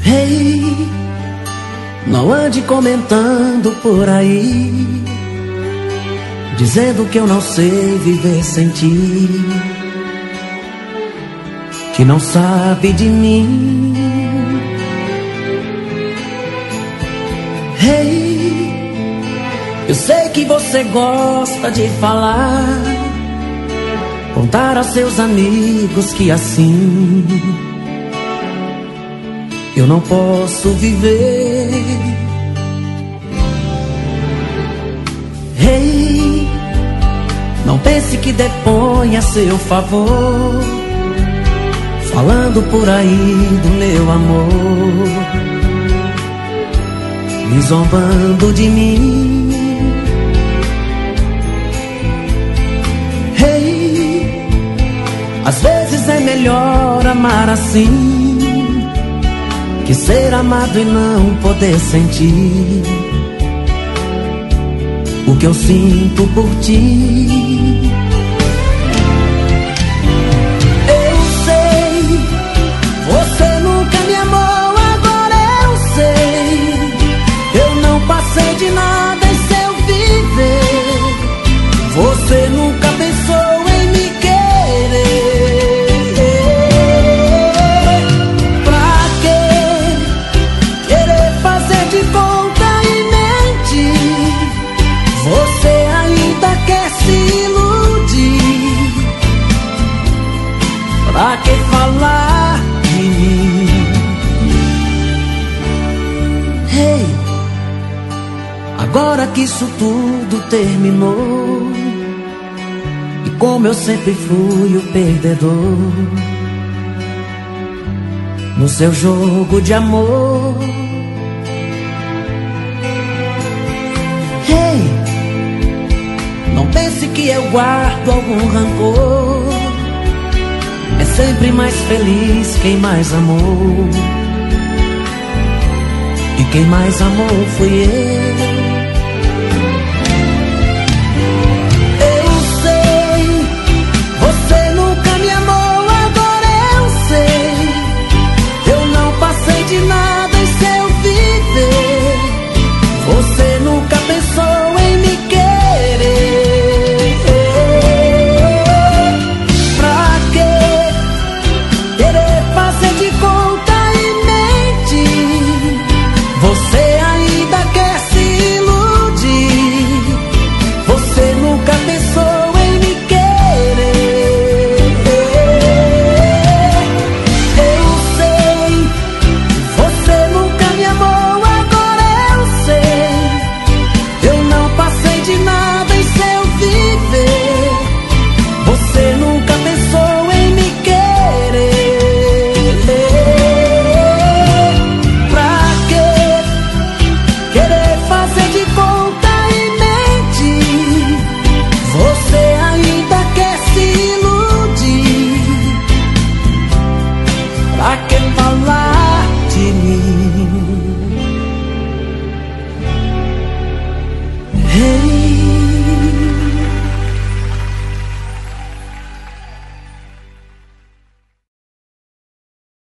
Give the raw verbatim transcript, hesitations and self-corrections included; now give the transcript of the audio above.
Hey, não ande comentando por aí, dizendo que eu não sei viver sem ti, que não sabe de mim. Hey, eu sei que você gosta de falar, contar aos seus amigos que assim eu não posso viver. Hey, não pense que depõe a seu favor, falando por aí do meu amor, me zombando de mim. Hey, às vezes é melhor amar assim que ser amado e não poder sentir o que eu sinto por ti. Eu sei, você nunca me amou, agora eu sei. Eu não passei de nada em seu viver. Você nunca pensou em me querer. Você ainda quer se iludir, pra que falar de mim? Hey, agora que isso tudo terminou, e como eu sempre fui o perdedor no seu jogo de amor. Hey, não pense que eu guardo algum rancor. É sempre mais feliz quem mais amou, e quem mais amou fui eu.